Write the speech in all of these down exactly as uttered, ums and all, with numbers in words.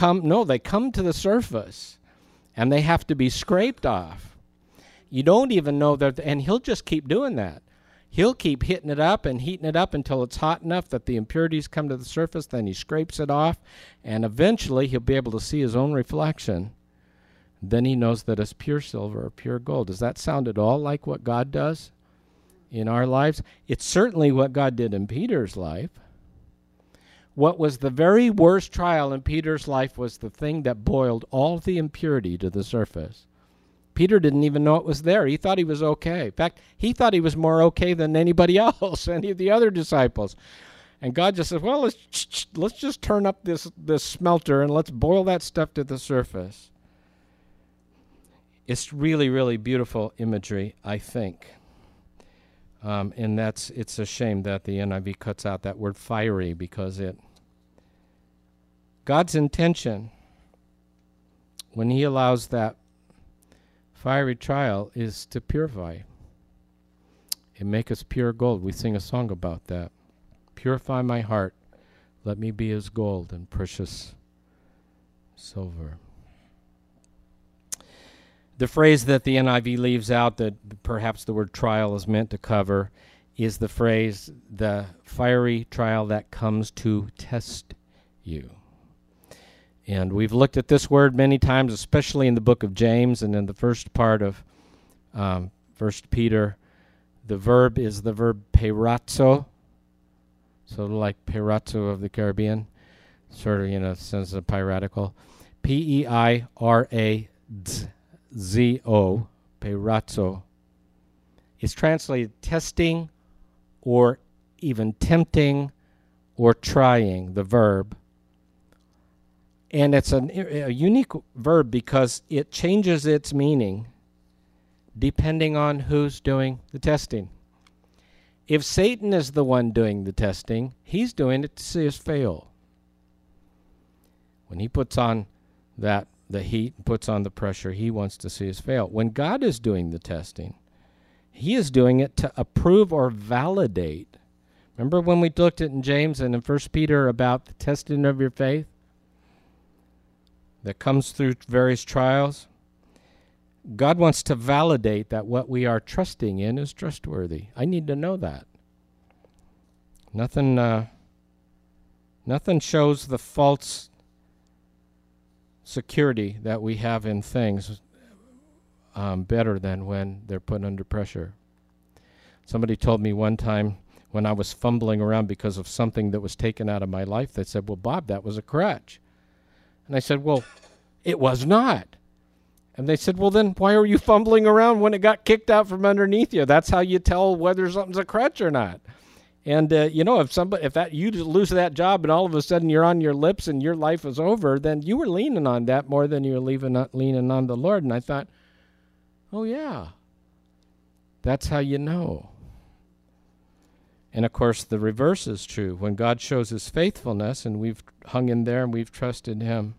come, no, they come to the surface, and they have to be scraped off. You don't even know that, and he'll just keep doing that. He'll keep hitting it up and heating it up until it's hot enough that the impurities come to the surface, then he scrapes it off, and eventually he'll be able to see his own reflection. Then he knows that it's pure silver or pure gold. Does that sound at all like what God does in our lives? It's certainly what God did in Peter's life. What was the very worst trial in Peter's life was the thing that boiled all the impurity to the surface. Peter didn't even know it was there. He thought he was okay. In fact, he thought he was more okay than anybody else, any of the other disciples. And God just said, well, let's, let's just turn up this, this smelter and let's boil that stuff to the surface. It's really, really beautiful imagery, I think. Um, and that's it's a shame that the N I V cuts out that word fiery, because it God's intention when he allows that fiery trial is to purify and make us pure gold. We sing a song about that. Purify my heart, let me be as gold and precious silver. The phrase that the N I V leaves out, that perhaps the word trial is meant to cover, is the phrase, the fiery trial that comes to test you. And we've looked at this word many times, especially in the book of James and in the first part of um, First Peter. The verb is the verb peirazo, sort of like Peirazzo of the Caribbean, sort of, you know, sense of piratical. P E I R A Z O, peirazo. It's translated testing or even tempting or trying, the verb. And it's an, a unique verb because it changes its meaning depending on who's doing the testing. If Satan is the one doing the testing, he's doing it to see us fail. When he puts on that the heat, puts on the pressure, he wants to see us fail. When God is doing the testing, he is doing it to approve or validate. Remember when we looked at in James and in First Peter about the testing of your faith that comes through various trials? God wants to validate that what we are trusting in is trustworthy. I need to know that. Nothing, uh, nothing shows the false security that we have in things um, better than when they're put under pressure. Somebody told me one time when I was fumbling around because of something that was taken out of my life, they said, well, Bob, that was a crutch. And I said, well, it was not. And they said, well, then why are you fumbling around when it got kicked out from underneath you? That's how you tell whether something's a crutch or not. And, uh, you know, if somebody, if that you lose that job and all of a sudden you're on your lips and your life is over, then you were leaning on that more than you were leaving, leaning on the Lord. And I thought, oh, yeah, that's how you know. And, of course, the reverse is true. When God shows his faithfulness and we've hung in there and we've trusted him,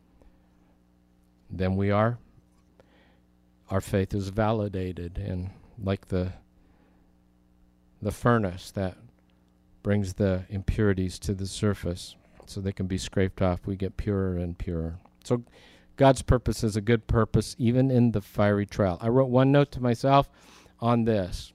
then we are, our faith is validated. And like the the furnace that brings the impurities to the surface so they can be scraped off, we get purer and purer. So God's purpose is a good purpose, even in the fiery trial. I wrote one note to myself on this.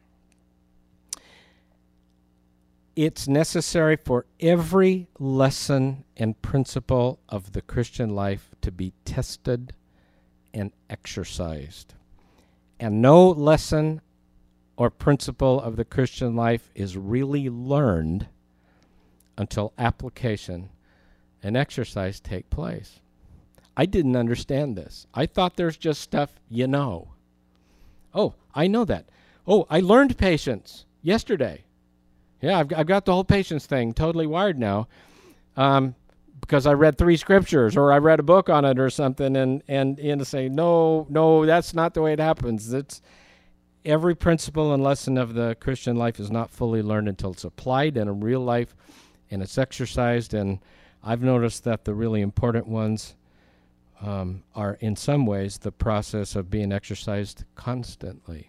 It's necessary for every lesson and principle of the Christian life to be tested and exercised. And no lesson or principle of the Christian life is really learned until application and exercise take place. I didn't understand this. I thought there's just stuff you know. Oh, I know that. Oh, I learned patience yesterday. Yeah, I've, I've got the whole patience thing totally wired now um, because I read three scriptures or I read a book on it or something and, and, and say, no, no, that's not the way it happens. It's every principle and lesson of the Christian life is not fully learned until it's applied in a real life and it's exercised. And I've noticed that the really important ones um, are in some ways the process of being exercised constantly.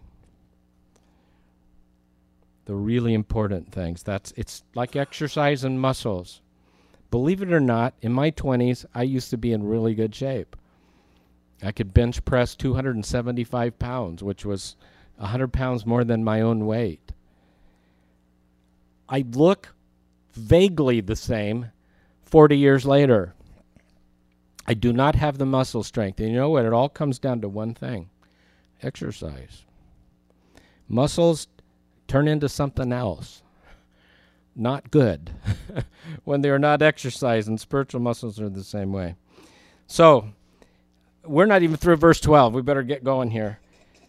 The really important things. That's it's like exercising muscles. Believe it or not, in my twenties, I used to be in really good shape. I could bench press two hundred seventy-five pounds, which was one hundred pounds more than my own weight. I look vaguely the same forty years later. I do not have the muscle strength. And you know what? It all comes down to one thing: exercise. Muscles turn into something else. Not good when they're not exercised, and spiritual muscles are the same way. So, we're not even through verse twelve. We better get going here.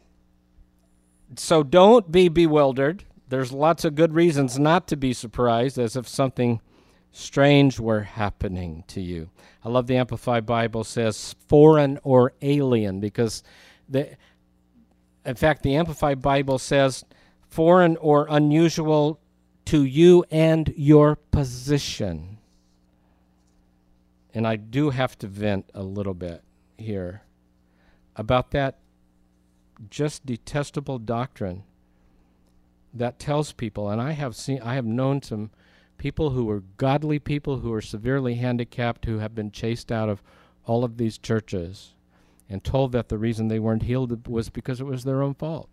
So don't be bewildered. There's lots of good reasons not to be surprised, as if something strange were happening to you. I love the Amplified Bible says foreign or alien, because the, in fact, the Amplified Bible says foreign or unusual to you and your position. And I do have to vent a little bit here about that just detestable doctrine that tells people, and I have seen, I have known some people who were godly people who are severely handicapped, who have been chased out of all of these churches and told that the reason they weren't healed was because it was their own fault.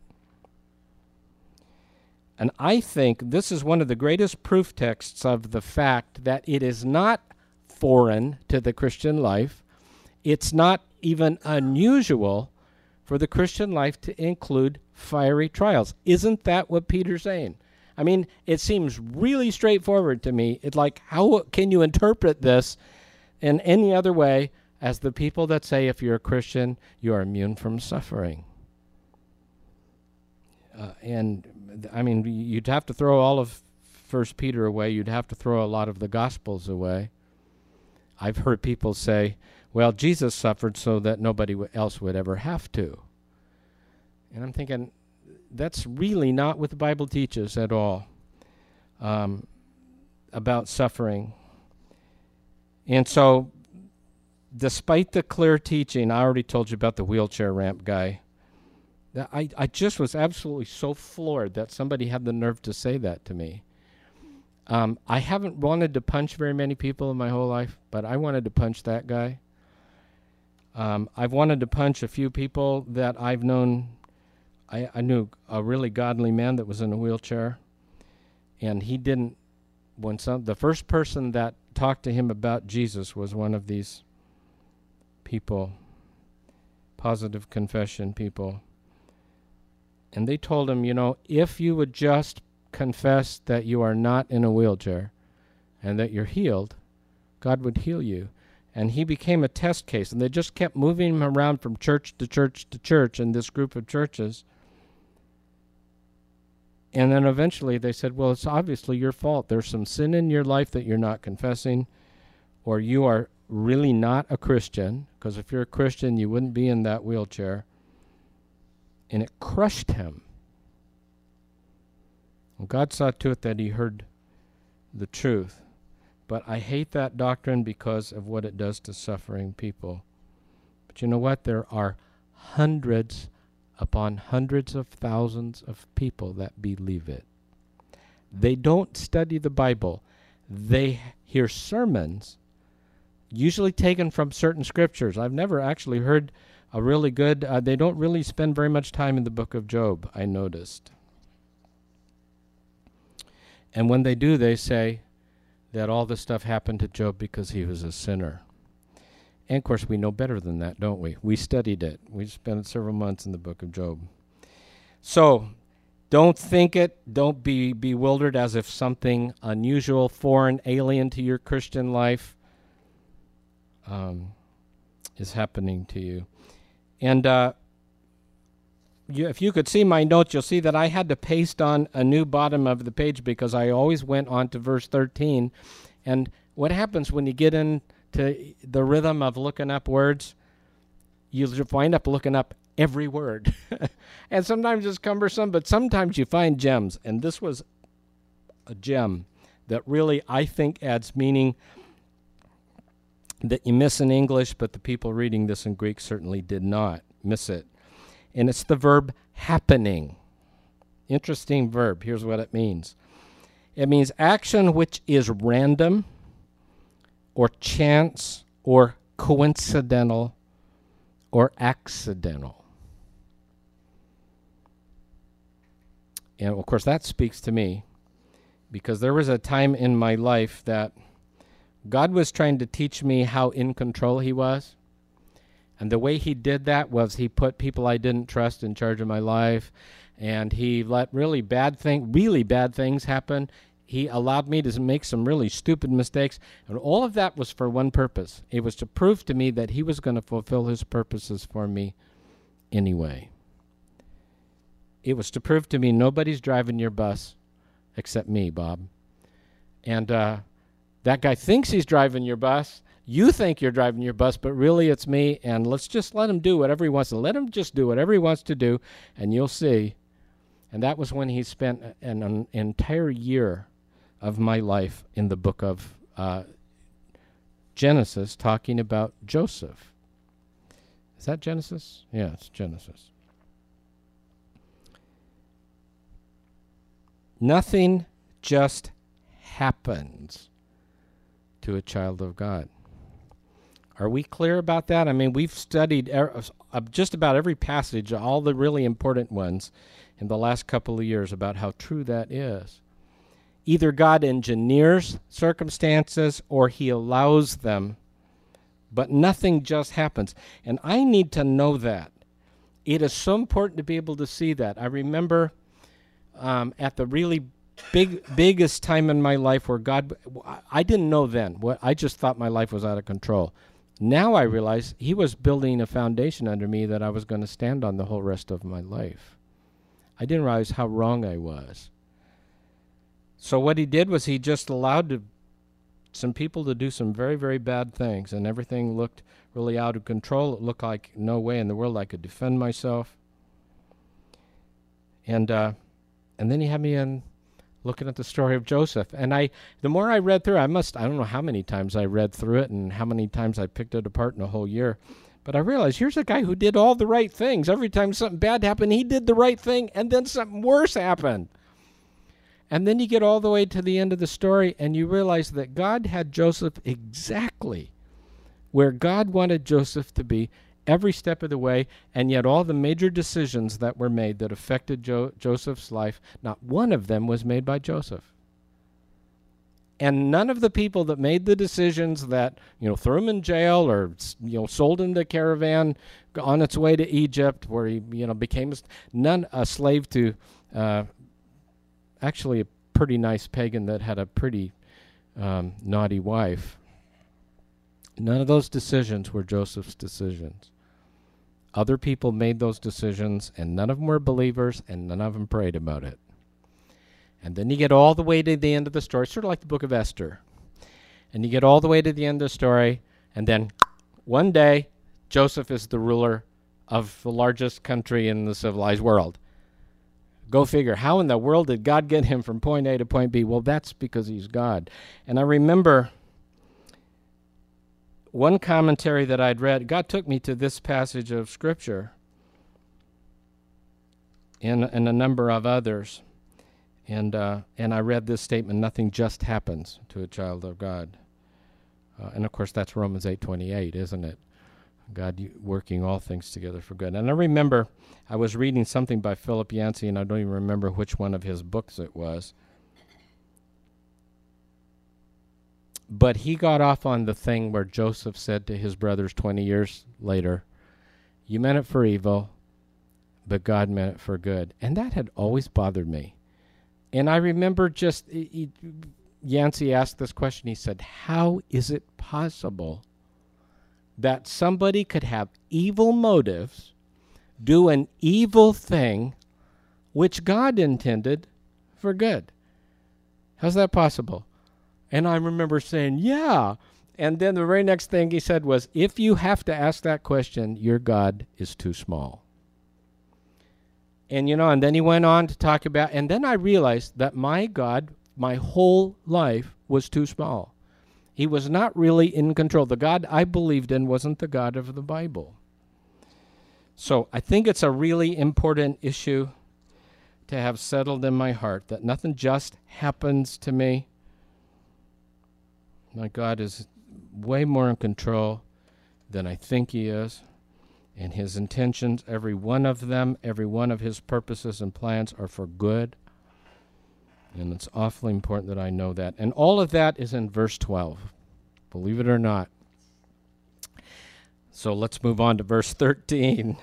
And I think this is one of the greatest proof texts of the fact that it is not foreign to the Christian life. It's not even unusual for the Christian life to include fiery trials. Isn't that what Peter's saying? I mean, it seems really straightforward to me. It's like, how can you interpret this in any other way as the people that say if you're a Christian, you are immune from suffering? Uh, and, I mean, you'd have to throw all of First Peter away. You'd have to throw a lot of the Gospels away. I've heard people say, well, Jesus suffered so that nobody w- else would ever have to. And I'm thinking, that's really not what the Bible teaches at all um, about suffering. And so, despite the clear teaching, I already told you about the wheelchair ramp guy. That I, I just was absolutely so floored that somebody had the nerve to say that to me. Um, I haven't wanted to punch very many people in my whole life, but I wanted to punch that guy. Um, I've wanted to punch a few people that I've known. I, I knew a really godly man that was in a wheelchair, and he didn't, when some, the first person that talked to him about Jesus was one of these people, positive confession people. And they told him, you know, if you would just confess that you are not in a wheelchair and that you're healed, God would heal you. And he became a test case, and they just kept moving him around from church to church to church in this group of churches. And then eventually they said, well, it's obviously your fault. There's some sin in your life that you're not confessing, or you are really not a Christian, because if you're a Christian, you wouldn't be in that wheelchair. And it crushed him. Well, God saw to it that he heard the truth. But I hate that doctrine because of what it does to suffering people. But you know what? There are hundreds upon hundreds of thousands of people that believe it. They don't study the Bible. They hear sermons, usually taken from certain scriptures. I've never actually heard a really good, uh, they don't really spend very much time in the book of Job, I noticed. And when they do, they say that all this stuff happened to Job because he was a sinner. And, of course, we know better than that, don't we? We studied it. We spent several months in the book of Job. So, don't think it. Don't be bewildered as if something unusual, foreign, alien to your Christian life um, is happening to you. And uh, you, if you could see my notes, you'll see that I had to paste on a new bottom of the page because I always went on to verse thirteen. And what happens when you get into the rhythm of looking up words, you wind up looking up every word. And sometimes it's cumbersome, but sometimes you find gems. And this was a gem that really, I think, adds meaning that you miss in English, but the people reading this in Greek certainly did not miss it. And it's the verb happening. Interesting verb. Here's what it means. It means action which is random, or chance or coincidental or accidental. And of course that speaks to me, because there was a time in my life that God was trying to teach me how in control he was. And the way he did that was he put people I didn't trust in charge of my life, and he let really bad thing, really bad things happen. He allowed me to make some really stupid mistakes, and all of that was for one purpose. It was to prove to me that he was going to fulfill his purposes for me anyway. It was to prove to me nobody's driving your bus except me, Bob. And uh, that guy thinks he's driving your bus. You think you're driving your bus, but really it's me, and let's just let him do whatever he wants to. Let him just do whatever he wants to do, and you'll see. And that was when he spent an, an entire year of my life in the book of uh, Genesis talking about Joseph. Is that Genesis? Yeah, it's Genesis. Nothing just happens to a child of God. Are we clear about that? I mean, we've studied er, uh, just about every passage, all the really important ones, in the last couple of years about how true that is. Either God engineers circumstances or he allows them, but nothing just happens. And I need to know that. It is so important to be able to see that. I remember um, at the really big, biggest time in my life where God, I didn't know then. What I just thought my life was out of control. Now I realize he was building a foundation under me that I was going to stand on the whole rest of my life. I didn't realize how wrong I was. So what he did was he just allowed to, some people to do some very, very bad things, and everything looked really out of control. It looked like no way in the world I could defend myself. And uh, and then he had me in looking at the story of Joseph. And I, the more I read through, I must, I don't know how many times I read through it and how many times I picked it apart in a whole year. But I realized here's a guy who did all the right things. Every time something bad happened, he did the right thing, and then something worse happened. And then you get all the way to the end of the story, and you realize that God had Joseph exactly where God wanted Joseph to be every step of the way, and yet all the major decisions that were made that affected jo- Joseph's life, not one of them was made by Joseph. And none of the people that made the decisions that, you know, threw him in jail or, you know, sold him to caravan on its way to Egypt where he, you know, became a, none, a slave to uh, actually a pretty nice pagan that had a pretty um, naughty wife. None of those decisions were Joseph's decisions. Other people made those decisions, and none of them were believers, and none of them prayed about it. And then you get all the way to the end of the story, sort of like the book of Esther. And you get all the way to the end of the story, and then one day, Joseph is the ruler of the largest country in the civilized world. Go figure. How in the world did God get him from point A to point B? Well, that's because he's God. And I remember one commentary that I'd read, God took me to this passage of Scripture and, and a number of others. And uh, and I read this statement, nothing just happens to a child of God. Uh, and, of course, that's Romans eight twenty-eight, isn't it? God working all things together for good. And I remember I was reading something by Philip Yancey, and I don't even remember which one of his books it was. But he got off on the thing where Joseph said to his brothers twenty years later, you meant it for evil, but God meant it for good. And that had always bothered me. And I remember just, he, he, Yancey asked this question. He said, how is it possible that somebody could have evil motives, do an evil thing, which God intended for good? How's that possible? And I remember saying, yeah. And then the very next thing he said was, if you have to ask that question, your God is too small. And, you know, and then he went on to talk about, and then I realized that my God, my whole life was too small. He was not really in control. The God I believed in wasn't the God of the Bible. So I think it's a really important issue to have settled in my heart, that nothing just happens to me. My God is way more in control than I think he is. And his intentions, every one of them, every one of his purposes and plans are for good. And it's awfully important that I know that. And all of that is in verse twelve, believe it or not. So let's move on to verse thirteen.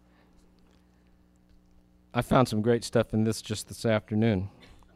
I found some great stuff in this just this afternoon.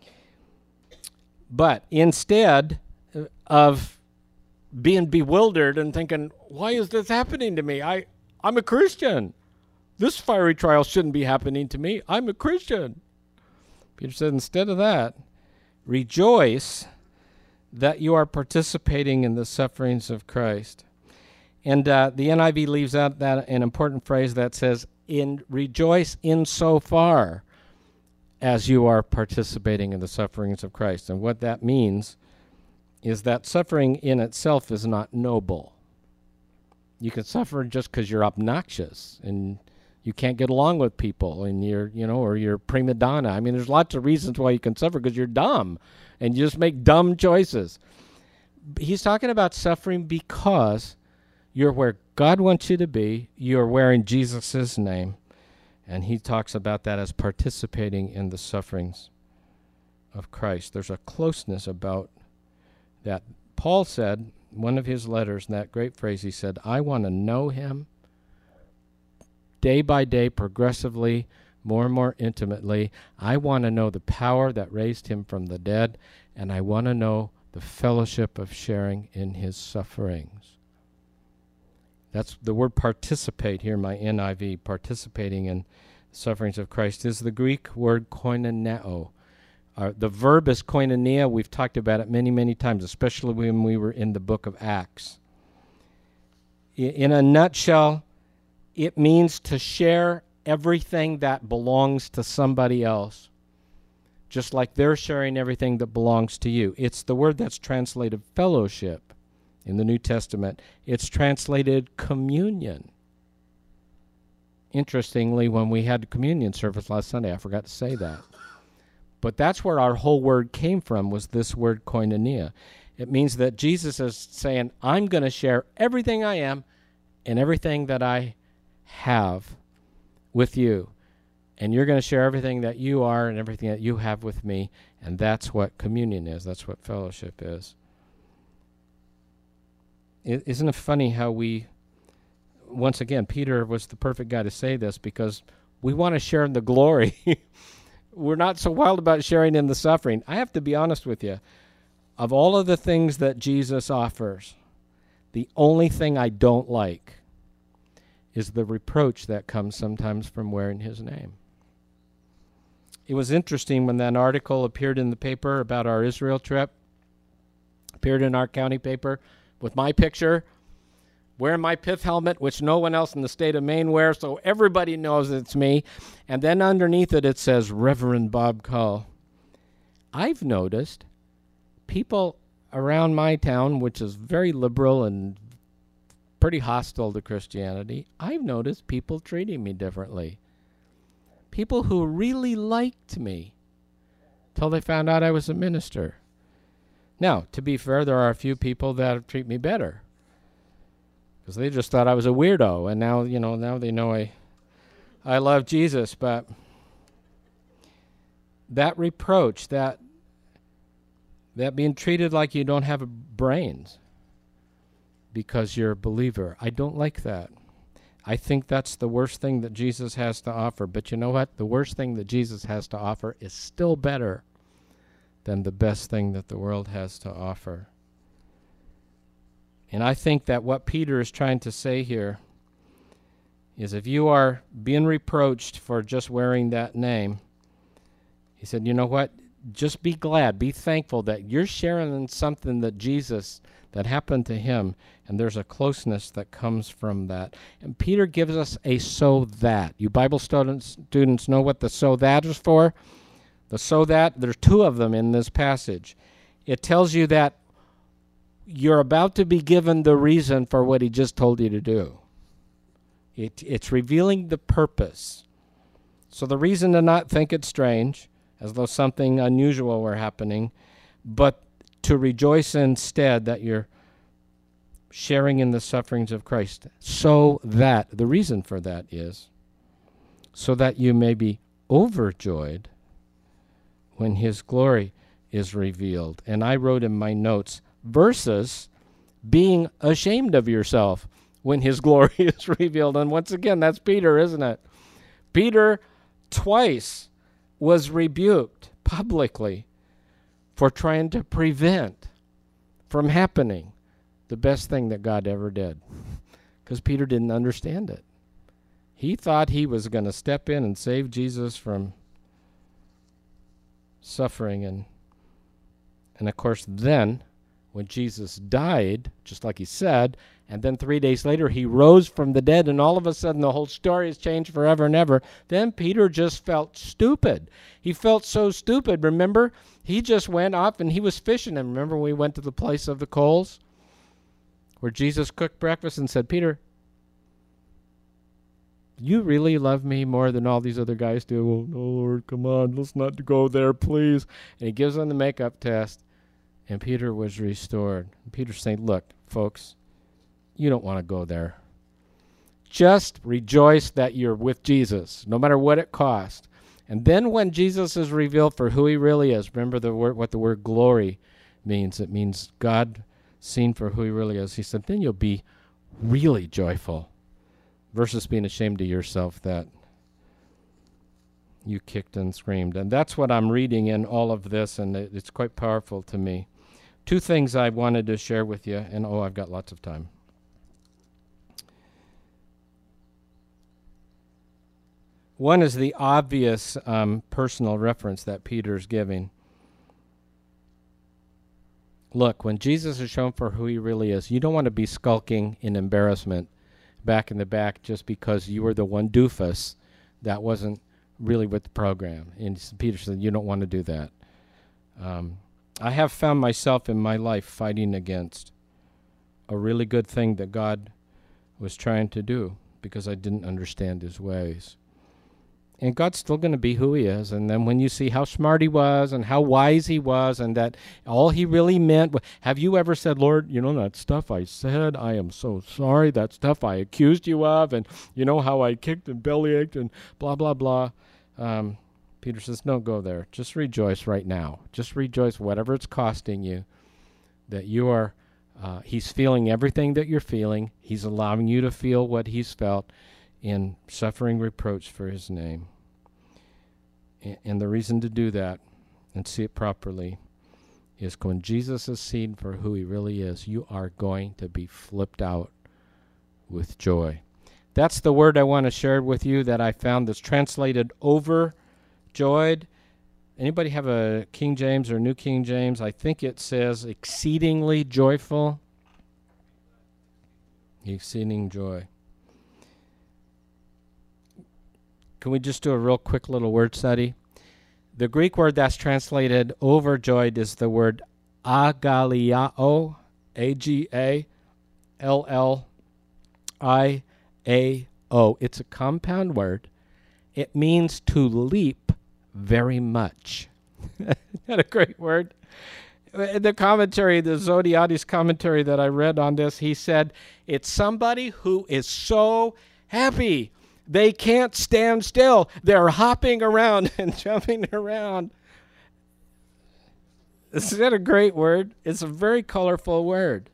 But instead of being bewildered and thinking, why is this happening to me? I, I'm a Christian. This fiery trial shouldn't be happening to me. I'm a Christian. Peter said, instead of that, rejoice that you are participating in the sufferings of Christ. And uh, the N I V leaves out that an important phrase that says, "In rejoice insofar as you are participating in the sufferings of Christ." And what that means is that suffering in itself is not noble. You can suffer just because you're obnoxious and you can't get along with people and you're, you know, or you're prima donna. I mean, there's lots of reasons why you can suffer, because you're dumb and you just make dumb choices. He's talking about suffering because you're where God wants you to be. You're wearing Jesus' name. And he talks about that as participating in the sufferings of Christ. There's a closeness about that. Paul said, one of his letters, in that great phrase, he said, I want to know him day by day, progressively, more and more intimately. I want to know the power that raised him from the dead, and I want to know the fellowship of sharing in his sufferings. That's the word participate here, my N I V, participating in sufferings of Christ, is the Greek word koinoneo. Uh, the verb is koinonia. We've talked about it many, many times, especially when we were in the book of Acts. I, in a nutshell, it means to share everything that belongs to somebody else, just like they're sharing everything that belongs to you. It's the word that's translated fellowship in the New Testament. It's translated communion. Interestingly, when we had communion service last Sunday, I forgot to say that. But that's where our whole word came from, was this word koinonia. It means that Jesus is saying, I'm going to share everything I am and everything that I have with you. And you're going to share everything that you are and everything that you have with me. And that's what communion is. That's what fellowship is. Isn't it funny how we, once again, Peter was the perfect guy to say this, because we want to share in the glory. We're not so wild about sharing in the suffering. I have to be honest with you. Of all of the things that Jesus offers, the only thing I don't like is the reproach that comes sometimes from wearing his name. It was interesting when that article appeared in the paper about our Israel trip, appeared in our county paper, with my picture, wearing my pith helmet, which no one else in the state of Maine wears, so everybody knows it's me. And then underneath it, it says, Reverend Bob Cull. I've noticed people around my town, which is very liberal and pretty hostile to Christianity, I've noticed people treating me differently. People who really liked me till they found out I was a minister. Now, to be fair, there are a few people that treat me better, because they just thought I was a weirdo, and now, you know, now they know I, I love Jesus. But that reproach, that that being treated like you don't have brains because you're a believer, I don't like that. I think that's the worst thing that Jesus has to offer. But you know what? The worst thing that Jesus has to offer is still better than the best thing that the world has to offer. And I think that what Peter is trying to say here is, if you are being reproached for just wearing that name, he said, you know what? Just be glad, be thankful that you're sharing in something that Jesus, that happened to him, and there's a closeness that comes from that. And Peter gives us a so that. You Bible students, students know what the so that is for? The so that, there's two of them in this passage. It tells you that you're about to be given the reason for what he just told you to do. It, it's revealing the purpose. So the reason to not think it's strange, as though something unusual were happening, but to rejoice instead that you're sharing in the sufferings of Christ, so that, the reason for that is, so that you may be overjoyed when his glory is revealed. And I wrote in my notes, versus being ashamed of yourself when his glory is revealed. And once again, that's Peter, isn't it? Peter twice was rebuked publicly for trying to prevent from happening the best thing that God ever did, because Peter didn't understand it. He thought he was going to step in and save Jesus from suffering. And, and of course, then when Jesus died, just like he said, and then three days later he rose from the dead, and all of a sudden the whole story has changed forever and ever, then Peter just felt stupid. He felt so stupid. Remember, he just went off and he was fishing. And remember when we went to the place of the coals, where Jesus cooked breakfast and said, Peter, you really love me more than all these other guys do? Oh, no, Lord, come on, let's not go there, please. And he gives them the makeup test, and Peter was restored. And Peter's saying, look, folks, you don't want to go there. Just rejoice that you're with Jesus, no matter what it costs. And then when Jesus is revealed for who he really is, remember the word, what the word glory means. It means God seen for who he really is. He said, then you'll be really joyful, versus being ashamed of yourself that you kicked and screamed. And that's what I'm reading in all of this, and it, it's quite powerful to me. Two things I wanted to share with you, and oh, I've got lots of time. One is the obvious um, personal reference that Peter's giving. Look, when Jesus is shown for who he really is, you don't want to be skulking in embarrassment back in the back just because you were the one doofus that wasn't really with the program. And Peter said, you don't want to do that. Um, I have found myself in my life fighting against a really good thing that God was trying to do because I didn't understand his ways. And God's still going to be who he is. And then when you see how smart he was and how wise he was and that all he really meant, have you ever said, Lord, you know, that stuff I said, I am so sorry, that stuff I accused you of, and you know how I kicked and bellyached and blah, blah, blah. Um, Peter says, don't go there. Just rejoice right now. Just rejoice whatever it's costing you, that you are, uh, he's feeling everything that you're feeling. He's allowing you to feel what he's felt in suffering reproach for his name. A- and the reason to do that and see it properly is when Jesus is seen for who he really is, you are going to be flipped out with joy. That's the word I want to share with you that I found that's translated overjoyed. Anybody have a King James or New King James? I think it says exceedingly joyful. Exceeding joy. Can we just do a real quick little word study? The Greek word that's translated overjoyed is the word agaliao, A G A L L I A O. It's a compound word. It means to leap very much. Isn't that a great word? In the commentary, the Zodiades commentary that I read on this, he said, it's somebody who is so happy they can't stand still. They're hopping around and jumping around. Isn't that a great word? It's a very colorful word.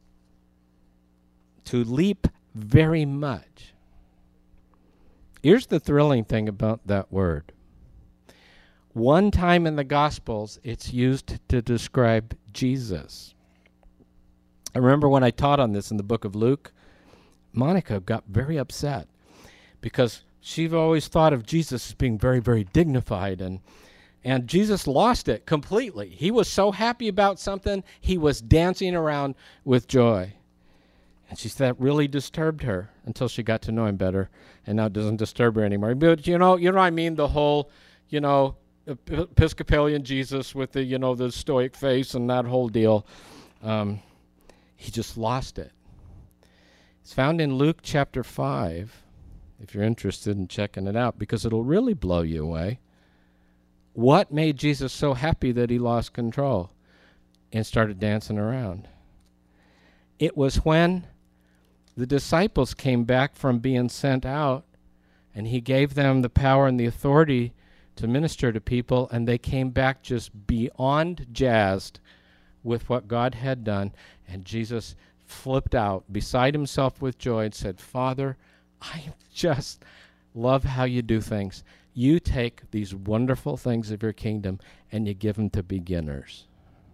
To leap very much. Here's the thrilling thing about that word. One time in the Gospels, it's used to describe Jesus. I remember when I taught on this in the book of Luke, Monica got very upset because she've always thought of Jesus as being very, very dignified, and and Jesus lost it completely. He was so happy about something, he was dancing around with joy. And she said that really disturbed her until she got to know him better, and now it doesn't disturb her anymore. But you know, you know what I mean? The whole, you know, Episcopalian Jesus with the, you know, the stoic face and that whole deal. Um, he just lost it. It's found in Luke chapter five, if you're interested in checking it out, because it'll really blow you away. What made Jesus so happy that he lost control and started dancing around? It was when the disciples came back from being sent out, and he gave them the power and the authority to minister to people, and they came back just beyond jazzed with what God had done. And Jesus flipped out beside himself with joy and said, Father, I just love how you do things. You take these wonderful things of your kingdom and you give them to beginners.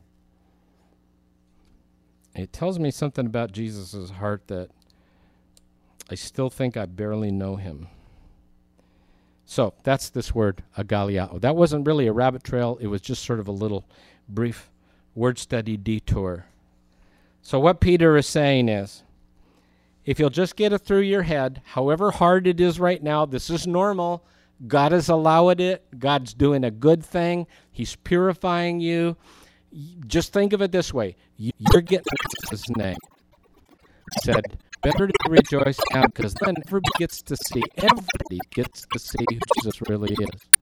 It tells me something about Jesus' heart that I still think I barely know him. So that's this word, agaliao. That wasn't really a rabbit trail. It was just sort of a little brief word study detour. So what Peter is saying is, if you'll just get it through your head, however hard it is right now, this is normal. God has allowed it. God's doing a good thing. He's purifying you. Just think of it this way. You're getting his name. He said, better to rejoice now, because then everybody gets to see, everybody gets to see who Jesus really is.